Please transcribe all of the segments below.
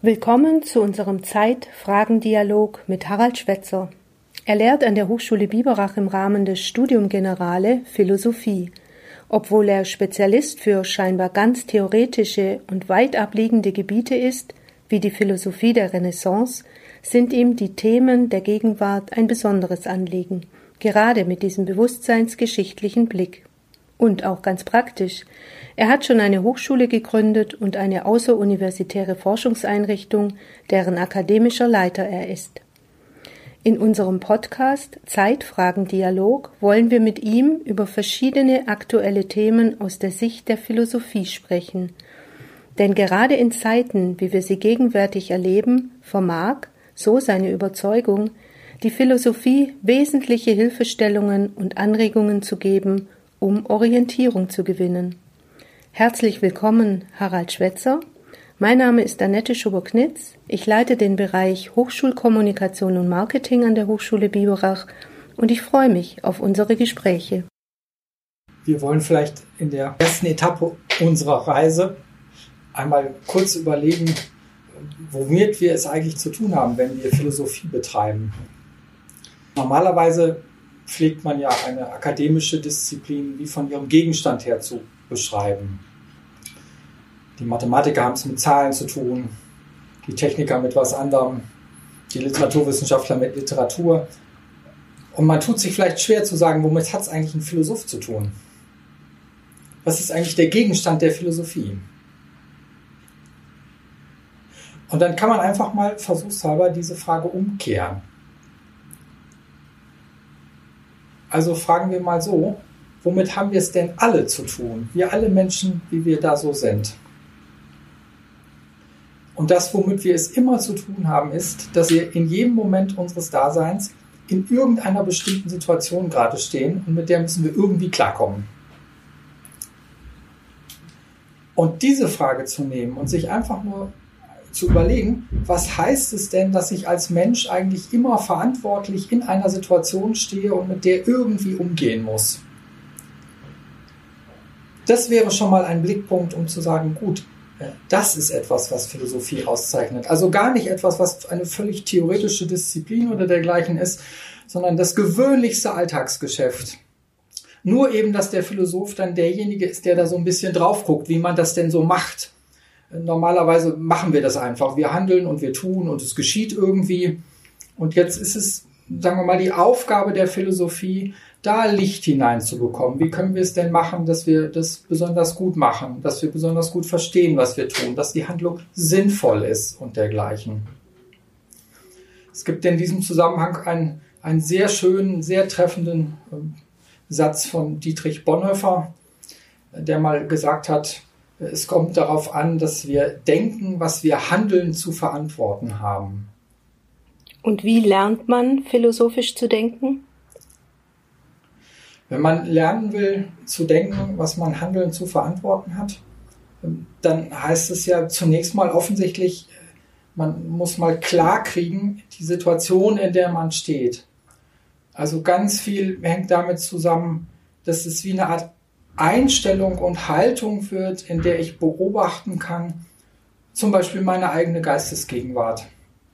Willkommen zu unserem Zeit-Fragen-Dialog mit Harald Schwetzer. Er lehrt an der Hochschule Biberach im Rahmen des Studium Generale Philosophie. Obwohl er Spezialist für scheinbar ganz theoretische und weit abliegende Gebiete ist, wie die Philosophie der Renaissance, sind ihm die Themen der Gegenwart ein besonderes Anliegen, gerade mit diesem bewusstseinsgeschichtlichen Blick. Und auch ganz praktisch. Er hat schon eine Hochschule gegründet und eine außeruniversitäre Forschungseinrichtung, deren akademischer Leiter er ist. In unserem Podcast Zeit-Fragen-Dialog wollen wir mit ihm über verschiedene aktuelle Themen aus der Sicht der Philosophie sprechen. Denn gerade in Zeiten, wie wir sie gegenwärtig erleben, vermag, so seine Überzeugung, die Philosophie wesentliche Hilfestellungen und Anregungen zu geben, um Orientierung zu gewinnen. Herzlich willkommen, Harald Schwetzer. Mein Name ist Annette Schuber-Knitz. Ich leite den Bereich Hochschulkommunikation und Marketing an der Hochschule Biberach und ich freue mich auf unsere Gespräche. Wir wollen vielleicht in der ersten Etappe unserer Reise einmal kurz überlegen, womit wir es eigentlich zu tun haben, wenn wir Philosophie betreiben. Normalerweise pflegt man ja eine akademische Disziplin wie von ihrem Gegenstand her zu beschreiben. Die Mathematiker haben es mit Zahlen zu tun, die Techniker mit was anderem, die Literaturwissenschaftler mit Literatur. Und man tut sich vielleicht schwer zu sagen, womit hat es eigentlich ein Philosoph zu tun? Was ist eigentlich der Gegenstand der Philosophie? Und dann kann man einfach mal versuchshalber diese Frage umkehren. Also fragen wir mal so, womit haben wir es denn alle zu tun? Wir alle Menschen, wie wir da so sind. Und das, womit wir es immer zu tun haben, ist, dass wir in jedem Moment unseres Daseins in irgendeiner bestimmten Situation gerade stehen und mit der müssen wir irgendwie klarkommen. Und diese Frage zu nehmen und sich einfach nur zu überlegen, was heißt es denn, dass ich als Mensch eigentlich immer verantwortlich in einer Situation stehe und mit der irgendwie umgehen muss. Das wäre schon mal ein Blickpunkt, um zu sagen, gut, das ist etwas, was Philosophie auszeichnet. Also gar nicht etwas, was eine völlig theoretische Disziplin oder dergleichen ist, sondern das gewöhnlichste Alltagsgeschäft. Nur eben, dass der Philosoph dann derjenige ist, der da so ein bisschen drauf guckt, wie man das denn so macht. Normalerweise machen wir das einfach. Wir handeln und wir tun und es geschieht irgendwie. Und jetzt ist es, sagen wir mal, die Aufgabe der Philosophie, da Licht hineinzubekommen. Wie können wir es denn machen, dass wir das besonders gut machen, dass wir besonders gut verstehen, was wir tun, dass die Handlung sinnvoll ist und dergleichen. Es gibt in diesem Zusammenhang einen sehr schönen, sehr treffenden Satz von Dietrich Bonhoeffer, der mal gesagt hat, es kommt darauf an, dass wir denken, was wir handeln, zu verantworten haben. Und wie lernt man, philosophisch zu denken? Wenn man lernen will, zu denken, was man handeln zu verantworten hat, dann heißt es ja zunächst mal offensichtlich, man muss mal klar kriegen, die Situation, in der man steht. Also ganz viel hängt damit zusammen, dass es wie eine Art Einstellung und Haltung wird, in der ich beobachten kann, zum Beispiel meine eigene Geistesgegenwart.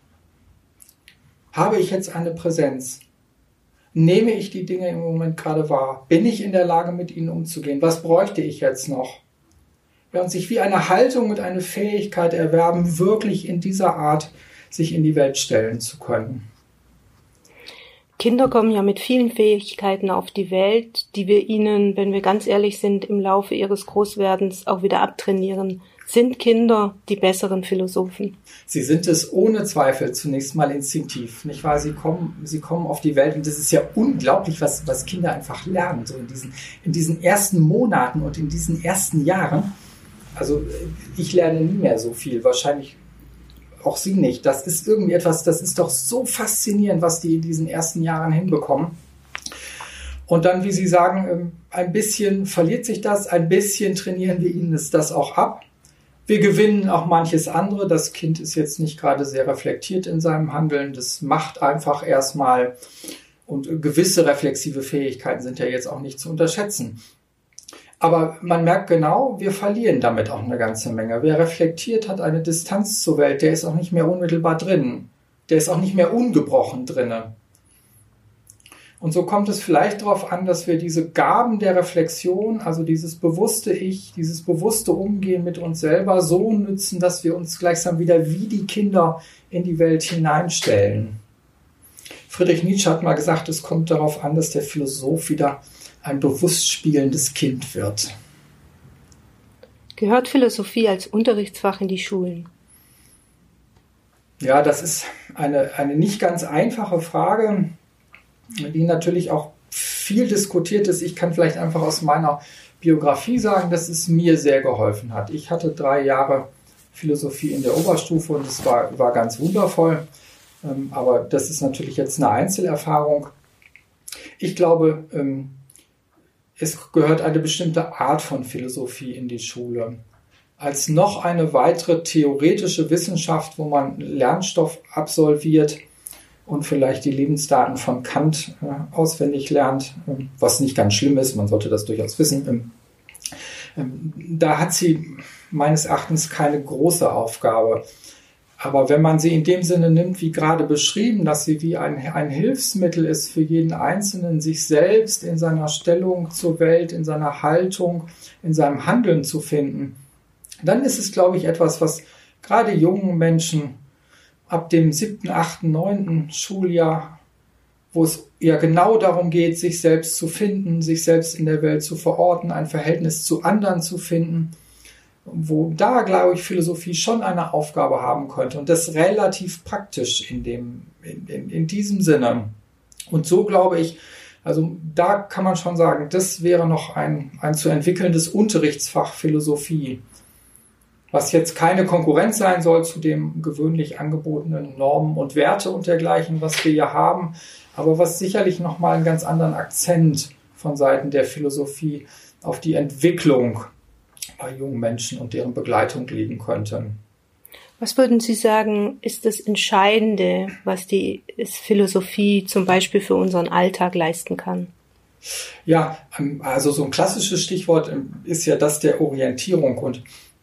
Habe ich jetzt eine Präsenz? Nehme ich die Dinge im Moment gerade wahr? Bin ich in der Lage, mit ihnen umzugehen? Was bräuchte ich jetzt noch? Ja, und sich wie eine Haltung und eine Fähigkeit erwerben, wirklich in dieser Art sich in die Welt stellen zu können. Kinder kommen ja mit vielen Fähigkeiten auf die Welt, die wir ihnen, wenn wir ganz ehrlich sind, im Laufe ihres Großwerdens auch wieder abtrainieren. Sind Kinder die besseren Philosophen? Sie sind es ohne Zweifel zunächst mal instinktiv, nicht wahr? Sie kommen auf die Welt und das ist ja unglaublich, was Kinder einfach lernen, so in diesen ersten Monaten und in diesen ersten Jahren. Also ich lerne nie mehr so viel, wahrscheinlich auch Sie nicht. Das ist irgendwie etwas, das ist doch so faszinierend, was die in diesen ersten Jahren hinbekommen. Und dann, wie Sie sagen, ein bisschen verliert sich das, ein bisschen trainieren wir ihnen das auch ab. Wir gewinnen auch manches andere. Das Kind ist jetzt nicht gerade sehr reflektiert in seinem Handeln. Das macht einfach erstmal. Und gewisse reflexive Fähigkeiten sind ja jetzt auch nicht zu unterschätzen. Aber man merkt genau, wir verlieren damit auch eine ganze Menge. Wer reflektiert, hat eine Distanz zur Welt, der ist auch nicht mehr unmittelbar drin. Der ist auch nicht mehr ungebrochen drinne. Und so kommt es vielleicht darauf an, dass wir diese Gaben der Reflexion, also dieses bewusste Ich, dieses bewusste Umgehen mit uns selber so nützen, dass wir uns gleichsam wieder wie die Kinder in die Welt hineinstellen. Friedrich Nietzsche hat mal gesagt, es kommt darauf an, dass der Philosoph wieder ein bewusst spielendes Kind wird. Gehört Philosophie als Unterrichtsfach in die Schulen? Ja, das ist eine nicht ganz einfache Frage, die natürlich auch viel diskutiert ist. Ich kann vielleicht einfach aus meiner Biografie sagen, dass es mir sehr geholfen hat. Ich hatte 3 Jahre Philosophie in der Oberstufe und es war ganz wundervoll. Aber das ist natürlich jetzt eine Einzelerfahrung. Ich glaube, es gehört eine bestimmte Art von Philosophie in die Schule. Als noch eine weitere theoretische Wissenschaft, wo man Lernstoff absolviert und vielleicht die Lebensdaten von Kant auswendig lernt, was nicht ganz schlimm ist, man sollte das durchaus wissen. Da hat sie meines Erachtens keine große Aufgabe. Aber wenn man sie in dem Sinne nimmt, wie gerade beschrieben, dass sie wie ein Hilfsmittel ist für jeden Einzelnen, sich selbst in seiner Stellung zur Welt, in seiner Haltung, in seinem Handeln zu finden, dann ist es, glaube ich, etwas, was gerade jungen Menschen ab dem 7., 8., 9. Schuljahr, wo es ja genau darum geht, sich selbst zu finden, sich selbst in der Welt zu verorten, ein Verhältnis zu anderen zu finden, wo da, glaube ich, Philosophie schon eine Aufgabe haben könnte und das relativ praktisch in diesem Sinne. Und so glaube ich, also da kann man schon sagen, das wäre noch ein zu entwickelndes Unterrichtsfach Philosophie, was jetzt keine Konkurrenz sein soll zu dem gewöhnlich angebotenen Normen und Werte und dergleichen, was wir ja haben, aber was sicherlich nochmal einen ganz anderen Akzent von Seiten der Philosophie auf die Entwicklung bei jungen Menschen und deren Begleitung legen könnte. Was würden Sie sagen, ist das Entscheidende, was die Philosophie zum Beispiel für unseren Alltag leisten kann? Ja, also so ein klassisches Stichwort ist ja das der Orientierung. Und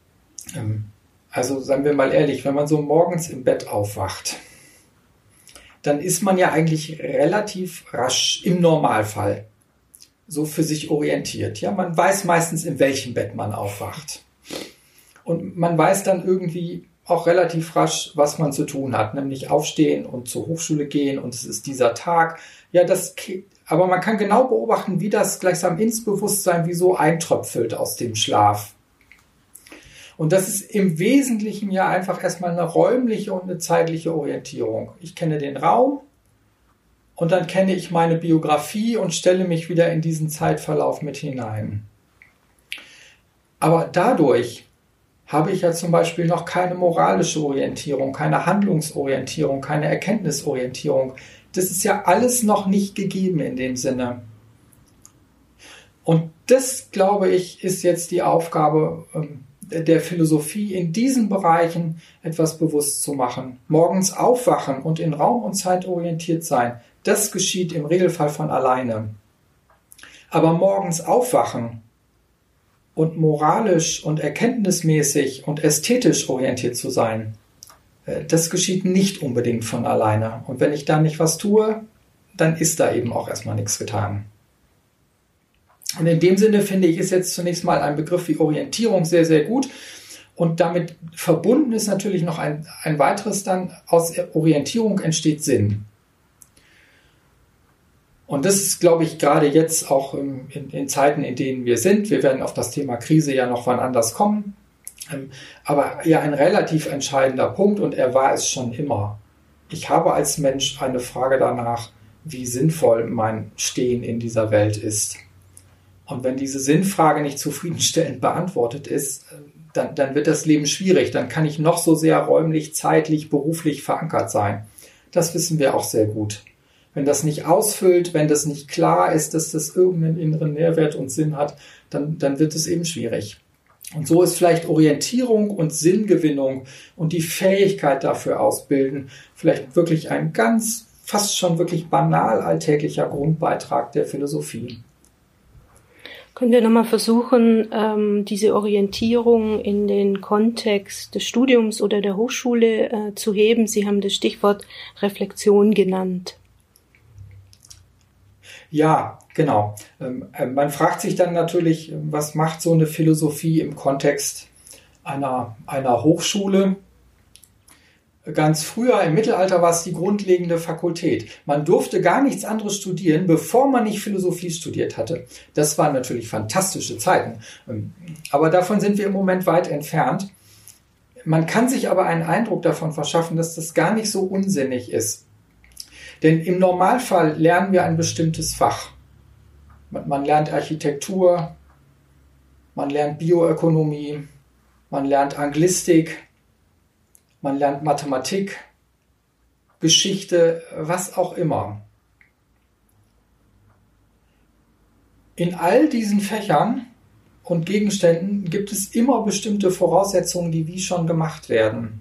also sagen wir mal ehrlich, wenn man so morgens im Bett aufwacht, dann ist man ja eigentlich relativ rasch im Normalfall so für sich orientiert. Ja, man weiß meistens, in welchem Bett man aufwacht. Und man weiß dann irgendwie auch relativ rasch, was man zu tun hat, nämlich aufstehen und zur Hochschule gehen und es ist dieser Tag. Ja, aber man kann genau beobachten, wie das gleichsam ins Bewusstsein wie so eintröpfelt aus dem Schlaf. Und das ist im Wesentlichen ja einfach erstmal eine räumliche und eine zeitliche Orientierung. Ich kenne den Raum und dann kenne ich meine Biografie und stelle mich wieder in diesen Zeitverlauf mit hinein. Aber dadurch habe ich ja zum Beispiel noch keine moralische Orientierung, keine Handlungsorientierung, keine Erkenntnisorientierung. Das ist ja alles noch nicht gegeben in dem Sinne. Und das, glaube ich, ist jetzt die Aufgabe der Philosophie, in diesen Bereichen etwas bewusst zu machen. Morgens aufwachen und in Raum und Zeit orientiert sein, das geschieht im Regelfall von alleine. Aber morgens aufwachen und moralisch und erkenntnismäßig und ästhetisch orientiert zu sein, das geschieht nicht unbedingt von alleine. Und wenn ich da nicht was tue, dann ist da eben auch erstmal nichts getan. Und in dem Sinne finde ich, ist jetzt zunächst mal ein Begriff wie Orientierung sehr, sehr gut. Und damit verbunden ist natürlich noch ein weiteres dann, aus Orientierung entsteht Sinn. Und das ist, glaube ich, gerade jetzt auch in Zeiten, in denen wir sind. Wir werden auf das Thema Krise ja noch wann anders kommen. Aber ja, ein relativ entscheidender Punkt und er war es schon immer. Ich habe als Mensch eine Frage danach, wie sinnvoll mein Stehen in dieser Welt ist. Und wenn diese Sinnfrage nicht zufriedenstellend beantwortet ist, dann wird das Leben schwierig. Dann kann ich noch so sehr räumlich, zeitlich, beruflich verankert sein. Das wissen wir auch sehr gut. Wenn das nicht ausfüllt, wenn das nicht klar ist, dass das irgendeinen inneren Nährwert und Sinn hat, dann wird es eben schwierig. Und so ist vielleicht Orientierung und Sinngewinnung und die Fähigkeit dafür ausbilden vielleicht wirklich ein ganz, fast schon wirklich banal alltäglicher Grundbeitrag der Philosophie. Können wir nochmal versuchen, diese Orientierung in den Kontext des Studiums oder der Hochschule zu heben? Sie haben das Stichwort Reflexion genannt. Ja, genau. Man fragt sich dann natürlich, was macht so eine Philosophie im Kontext einer Hochschule? Ganz früher im Mittelalter war es die grundlegende Fakultät. Man durfte gar nichts anderes studieren, bevor man nicht Philosophie studiert hatte. Das waren natürlich fantastische Zeiten. Aber davon sind wir im Moment weit entfernt. Man kann sich aber einen Eindruck davon verschaffen, dass das gar nicht so unsinnig ist. Denn im Normalfall lernen wir ein bestimmtes Fach. Man lernt Architektur, man lernt Bioökonomie, man lernt Anglistik, man lernt Mathematik, Geschichte, was auch immer. In all diesen Fächern und Gegenständen gibt es immer bestimmte Voraussetzungen, die wie schon gemacht werden.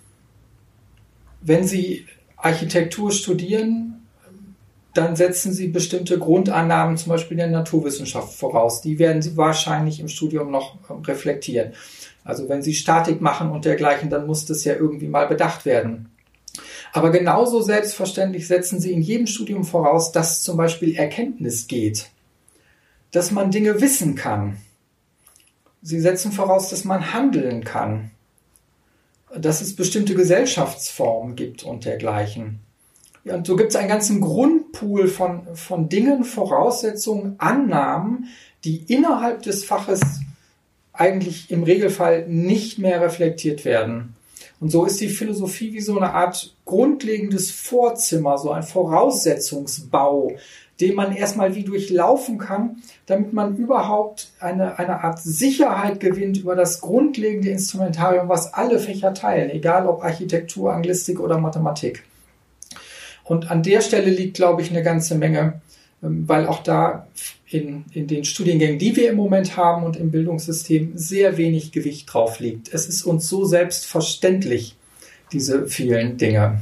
Wenn Sie Architektur studieren, dann setzen Sie bestimmte Grundannahmen, zum Beispiel in der Naturwissenschaft, voraus. Die werden Sie wahrscheinlich im Studium noch reflektieren. Also wenn Sie Statik machen und dergleichen, dann muss das ja irgendwie mal bedacht werden. Aber genauso selbstverständlich setzen Sie in jedem Studium voraus, dass zum Beispiel Erkenntnis geht, dass man Dinge wissen kann. Sie setzen voraus, dass man handeln kann, dass es bestimmte Gesellschaftsformen gibt und dergleichen. Ja, und so gibt es einen ganzen Grundpool von Dingen, Voraussetzungen, Annahmen, die innerhalb des Faches eigentlich im Regelfall nicht mehr reflektiert werden. Und so ist die Philosophie wie so eine Art grundlegendes Vorzimmer, so ein Voraussetzungsbau, den man erstmal wie durchlaufen kann, damit man überhaupt eine Art Sicherheit gewinnt über das grundlegende Instrumentarium, was alle Fächer teilen, egal ob Architektur, Anglistik oder Mathematik. Und an der Stelle liegt, glaube ich, eine ganze Menge, weil auch da in den Studiengängen, die wir im Moment haben und im Bildungssystem, sehr wenig Gewicht drauf liegt. Es ist uns so selbstverständlich, diese vielen Dinge.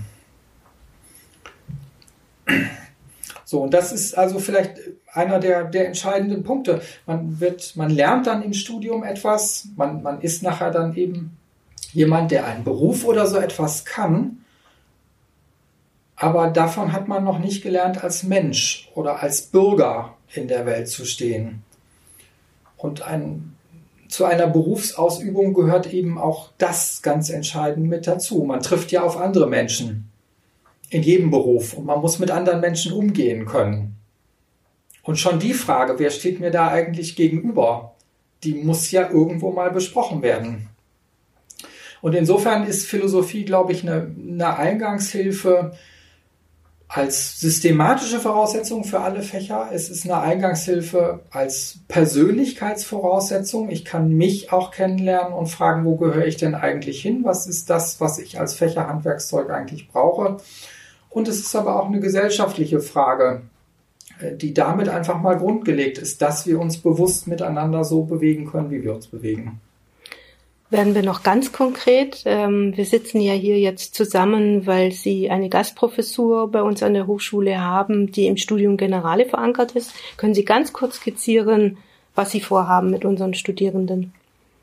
So, und das ist also vielleicht einer der entscheidenden Punkte. Man lernt dann im Studium etwas, man ist nachher dann eben jemand, der einen Beruf oder so etwas kann, aber davon hat man noch nicht gelernt, als Mensch oder als Bürger in der Welt zu stehen. Und zu einer Berufsausübung gehört eben auch das ganz entscheidend mit dazu. Man trifft ja auf andere Menschen in jedem Beruf und man muss mit anderen Menschen umgehen können. Und schon die Frage, wer steht mir da eigentlich gegenüber, die muss ja irgendwo mal besprochen werden. Und insofern ist Philosophie, glaube ich, eine Eingangshilfe als systematische Voraussetzung für alle Fächer. Es ist eine Eingangshilfe als Persönlichkeitsvoraussetzung. Ich kann mich auch kennenlernen und fragen, wo gehöre ich denn eigentlich hin? Was ist das, was ich als Fächerhandwerkszeug eigentlich brauche? Und es ist aber auch eine gesellschaftliche Frage, die damit einfach mal grundgelegt ist, dass wir uns bewusst miteinander so bewegen können, wie wir uns bewegen. Werden wir noch ganz konkret. Wir sitzen ja hier jetzt zusammen, weil Sie eine Gastprofessur bei uns an der Hochschule haben, die im Studium Generale verankert ist. Können Sie ganz kurz skizzieren, was Sie vorhaben mit unseren Studierenden?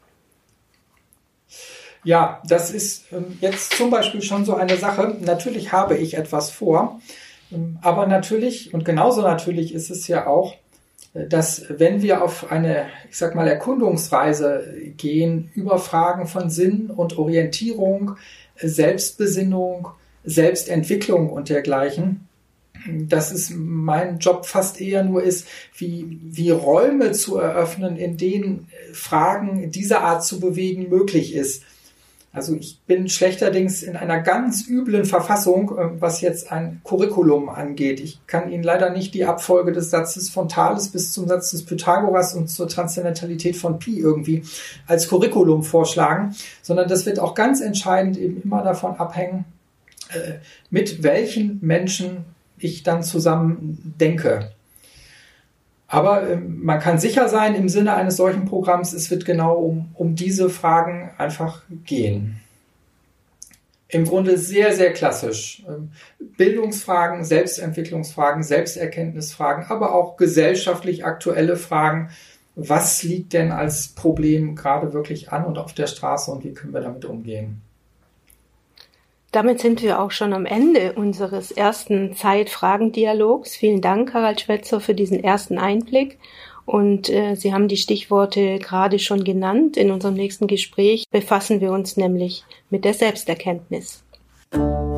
Ja, das ist jetzt zum Beispiel schon so eine Sache. Natürlich habe ich etwas vor, aber natürlich und genauso natürlich ist es ja auch, dass wenn wir auf eine, ich sag mal, Erkundungsreise gehen über Fragen von Sinn und Orientierung, Selbstbesinnung, Selbstentwicklung und dergleichen, dass es mein Job fast eher nur ist, wie Räume zu eröffnen, in denen Fragen dieser Art zu bewegen möglich ist. Also ich bin schlechterdings in einer ganz üblen Verfassung, was jetzt ein Curriculum angeht. Ich kann Ihnen leider nicht die Abfolge des Satzes von Thales bis zum Satz des Pythagoras und zur Transzendentalität von Pi irgendwie als Curriculum vorschlagen, sondern das wird auch ganz entscheidend eben immer davon abhängen, mit welchen Menschen ich dann zusammen denke. Aber man kann sicher sein, im Sinne eines solchen Programms, es wird genau um diese Fragen einfach gehen. Im Grunde sehr, sehr klassisch. Bildungsfragen, Selbstentwicklungsfragen, Selbsterkenntnisfragen, aber auch gesellschaftlich aktuelle Fragen was liegt denn als Problem gerade wirklich an und auf der Straße und wie können wir damit umgehen? Damit sind wir auch schon am Ende unseres ersten Zeit-Fragen-Dialogs. Vielen Dank, Harald Schwetzer, für diesen ersten Einblick. Und Sie haben die Stichworte gerade schon genannt. In unserem nächsten Gespräch befassen wir uns nämlich mit der Selbsterkenntnis.